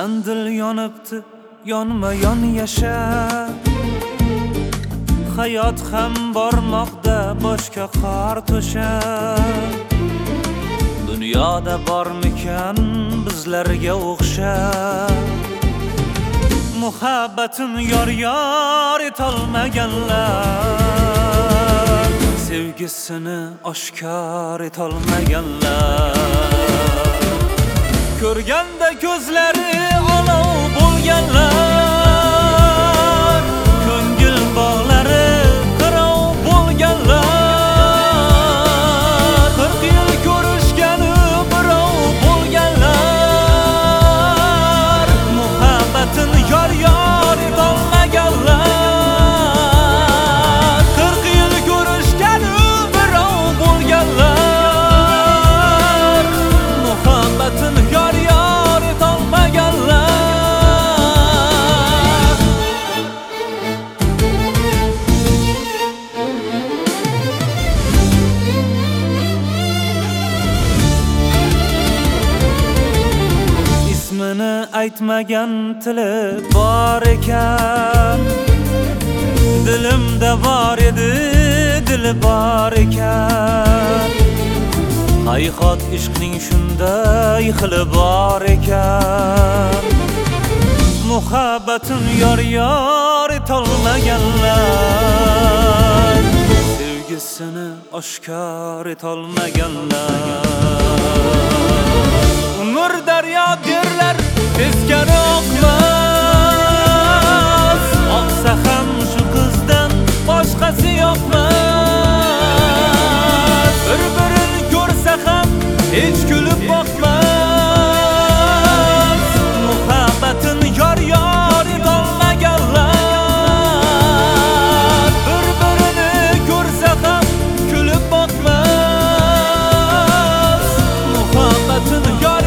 Sen dil yonibdi, yonma yon yasha. Hayot ham bormoqda boshqa qor to'sha. Dunyoda bormikan bizlarga o'xshab muhabbatin yor etolmaganlar, sevgisini oshkor etolmaganlar, ko'rganda ko'zlari olov bo'lganlar, ko'ngil bog'lari qirov bo'lganlar, 40 yil ko'rishgani birov bo'lganlar, muhabbatin yor etolmaganlar, 40 yil ko'rishgani birov bo'lganlar, muhabbatin yor etolmaganlar. İsmini aytmagan tili bor ekan, dilimda bor edi, dili bor ekan. Hayhot ishqning shunday xili bor ekan, muhabbatin yor etolmaganlar, sevgisini oshkor etolmaganlar. Umr daryo derlar, teskari oqmas, oqsa ham shu qizdan boshqasi yoqmas. Bir-birini ko'rsa ham hech kulib boqmas, muhabbatin yor etolmaganlar, bir-birini ko'rsa ham kulib boqmas, muhabbatin yor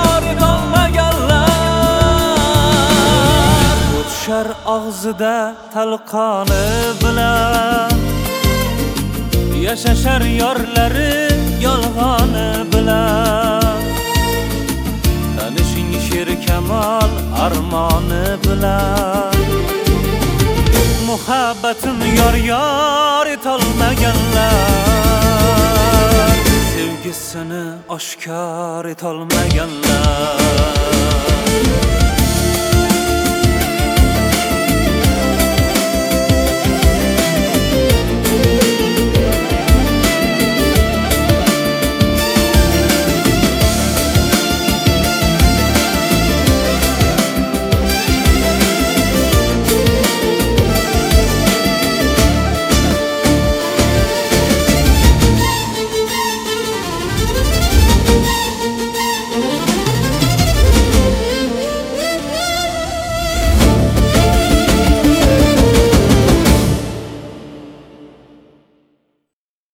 etolmaganlar. O'tishar og'zida talqoni bilan, yashashar yorlari yolg'oni bilan, tanishing she'r kamol armoni bilan, muhabbatin yor etolmaganlar, sevgisini oshkor etolmaganlar.